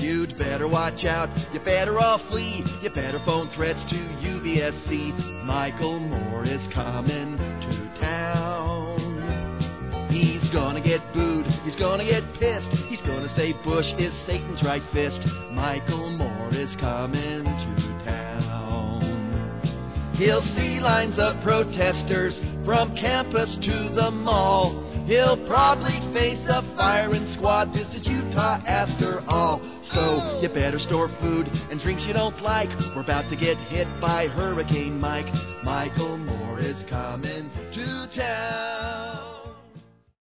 You'd better watch out, you better all flee, you better phone threats to UBSC. Michael Moore is coming to town. He's gonna get booed, he's gonna get pissed, he's gonna say Bush is Satan's right fist. Michael Moore is coming to town. He'll see lines of protesters from campus to the mall. He'll probably face a firing squad. This is Utah after all. So you better store food and drinks you don't like. We're about to get hit by Hurricane Mike. Michael Moore is coming to town.